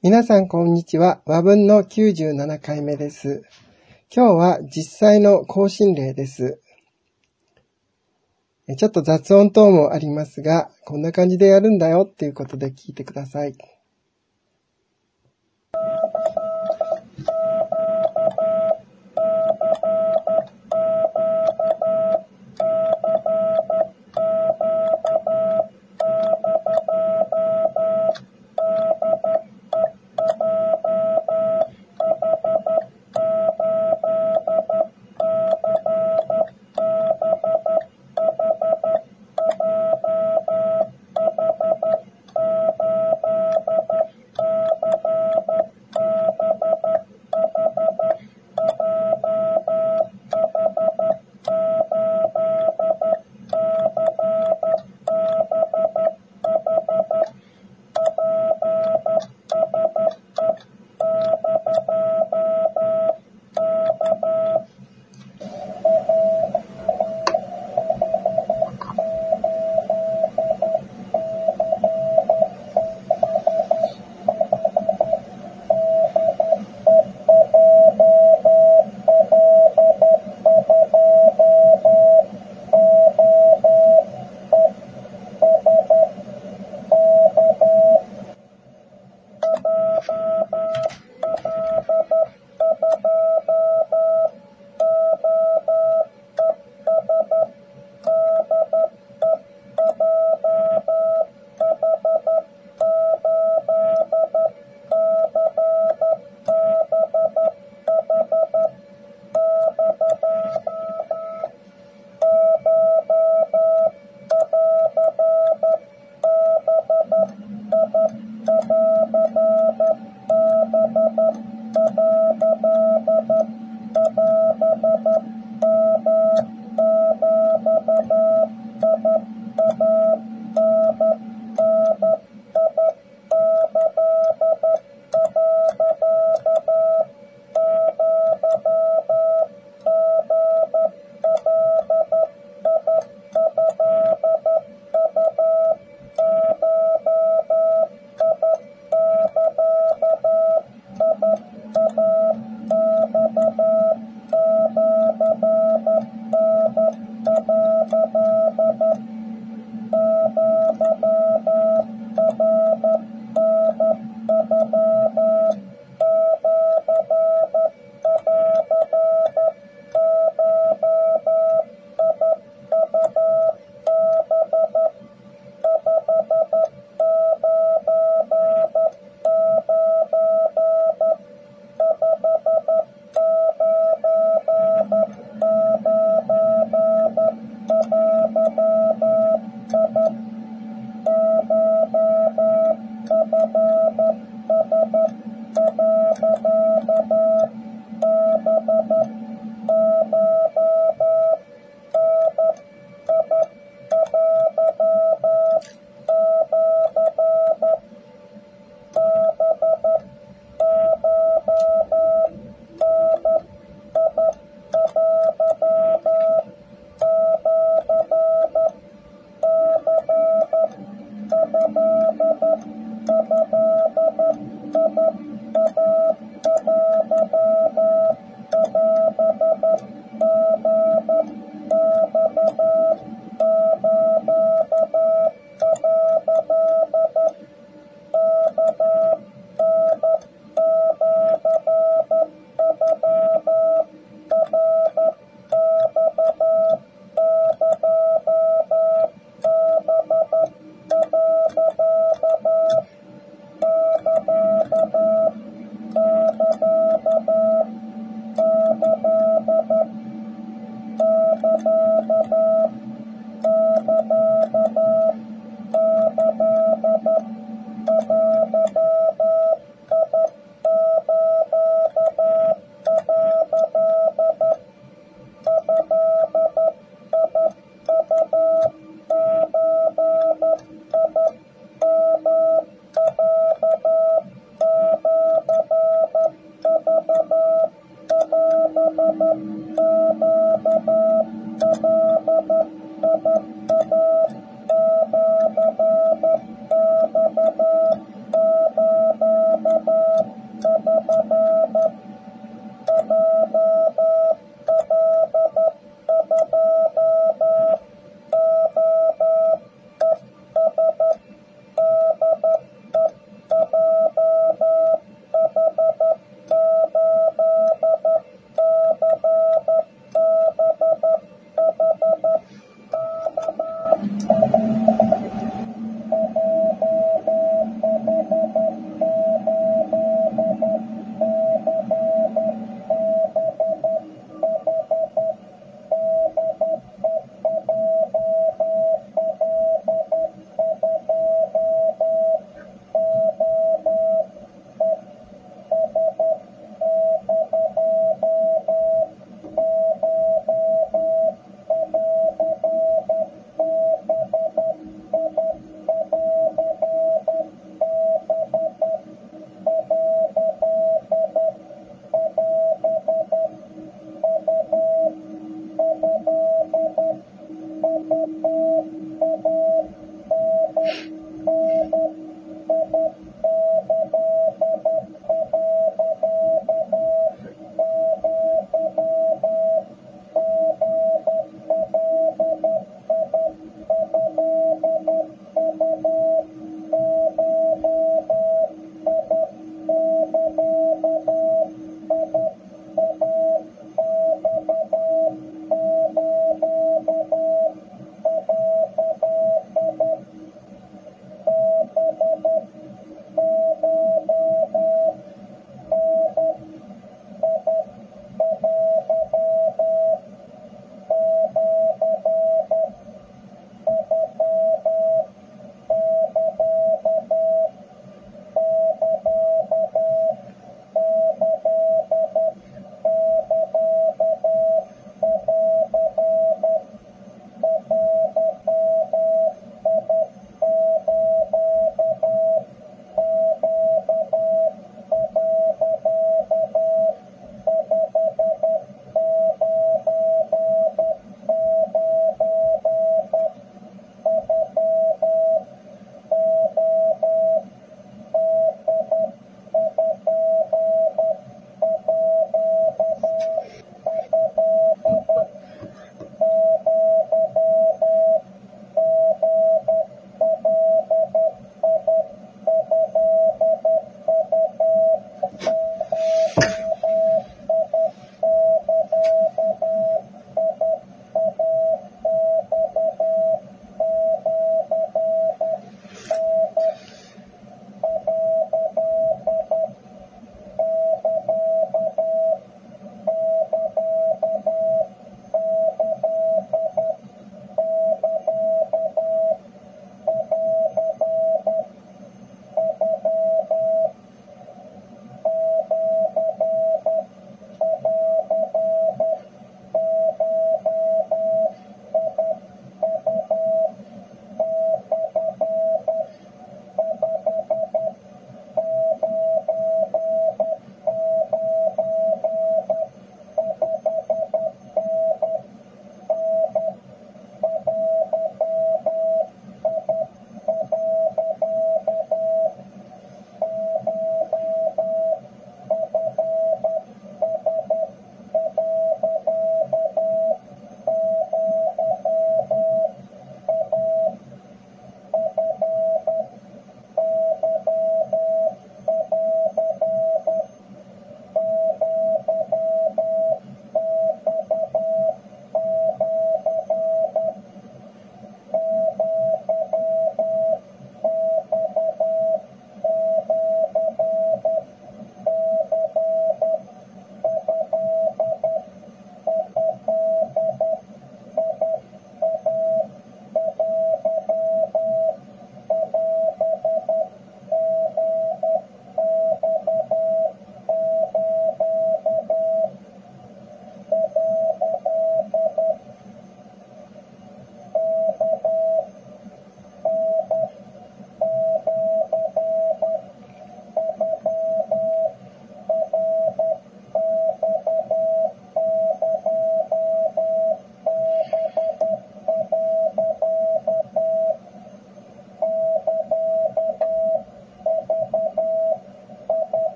皆さんこんにちは。和文の97回目です。今日は実際の更新例です。ちょっと雑音等もありますが、こんな感じでやるんだよっていうことで聞いてください。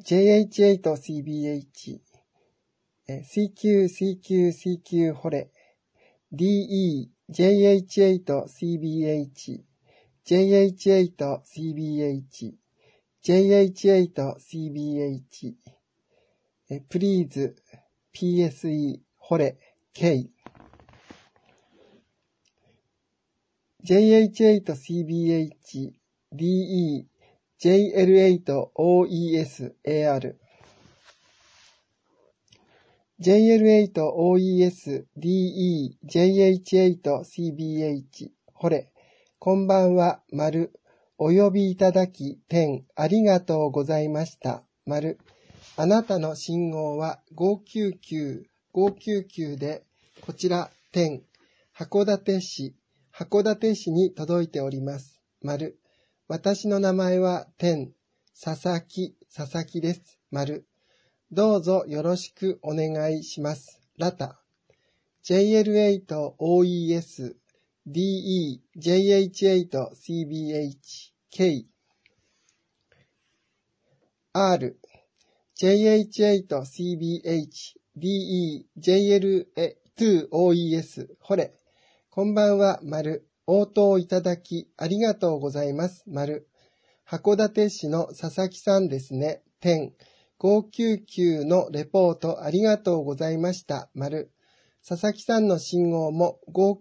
JH8CBH、CQ ホレ、DE、JH8CBH、JH8CBH、JH8CBH、Please、PSE、ホレ、K、JH8CBH、DE、JL8OES、AR、JL8OES、DE、JH8CBH、ホレ、こんばんは、丸、お呼びいただき、点、ありがとうございました、丸、あなたの信号は599で、こちら、点、函館市に届いております、丸、私の名前は、点、佐々木です、丸、どうぞよろしくお願いします。ラタ。JL8OES、DE、JH8CBH、K、R、JH8CBH、DE、JL2OES、ホレ。こんばんは、丸。応答いただき、ありがとうございます、丸。函館市の佐々木さんですね、点。599のレポートありがとうございました、丸。佐々木さんの信号も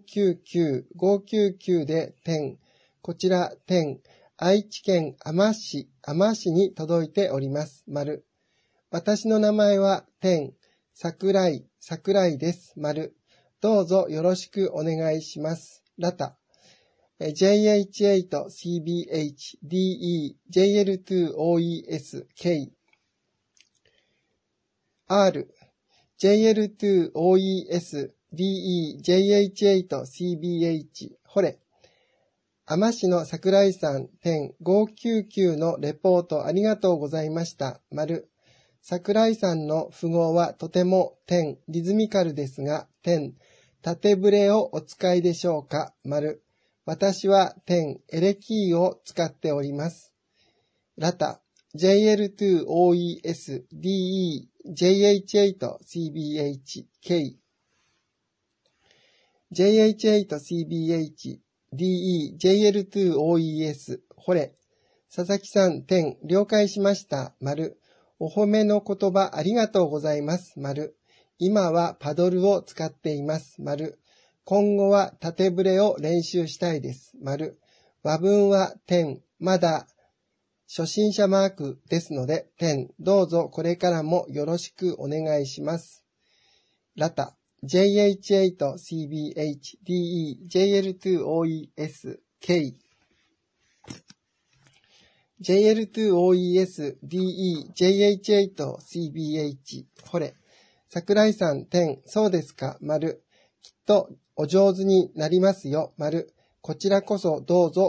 599で点。こちら点。愛知県あま市に届いております、丸。私の名前は点。桜井です、丸。どうぞよろしくお願いします。ラタ。JH8CBH、DE、JL2OES、K、R、JL2OES、DE、JH8CBH、ホレ。あま市の桜井さん、点、599のレポートありがとうございました、丸。桜井さんの符号はとても、点、リズミカルですが、点、縦ブレをお使いでしょうか、丸。私は、点、エレキーを使っております。ラタ。JL2OES、DE、JH8CBH、K、JH8CBH、DE、JL2OES、ホレ。佐々木さん、点、了解しました、丸。お褒めの言葉ありがとうございます、丸。今はパドルを使っています、丸。今後は縦ブレを練習したいです、丸。和文は、点、まだ、初心者マークですので、点、どうぞこれからもよろしくお願いします。ラタ、JH8CBH、DE、JL2OES、K、JL2OES、DE、JH8CBH、ホレ。桜井さん、点、そうですか、丸。きっとお上手になりますよ、丸。こちらこそ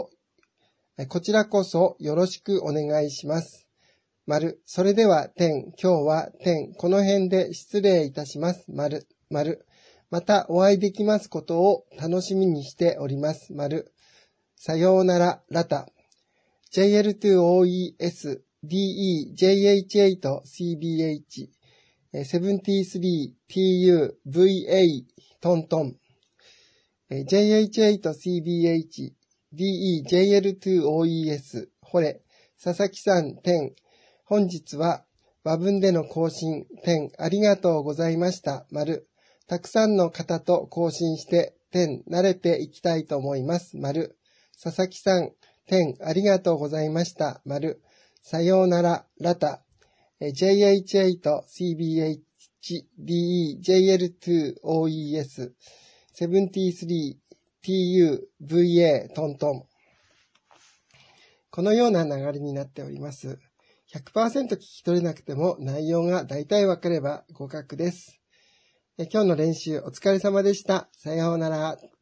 よろしくお願いします。丸。それでは、点、今日は、点、この辺で失礼いたします。丸。またお会いできますことを楽しみにしております。丸。さようなら、ラタ。JL2OES、DE、JH8CBH、73TU、VA、トントン。JH8CBH、DE、JL2OES、ホレ。佐々木さん、点。本日は和文での更新、点、ありがとうございました、丸。たくさんの方と更新して、点、慣れていきたいと思います、丸。佐々木さん、点、ありがとうございました、丸。さようなら、ラタ。JH8CBH、DE、JL2OES、73TU、VA、トントン。このような流れになっております。100% 聞き取れなくても内容が大体わかれば合格です。今日の練習お疲れ様でした。さようなら。